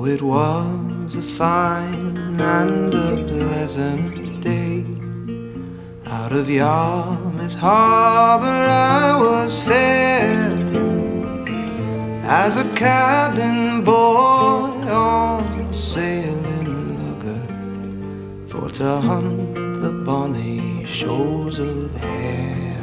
It was a fine and a pleasant day. Out of Yarmouth Harbour I was faring as a cabin boy on a sailing lugger, for to hunt the bonny shoals of Erin.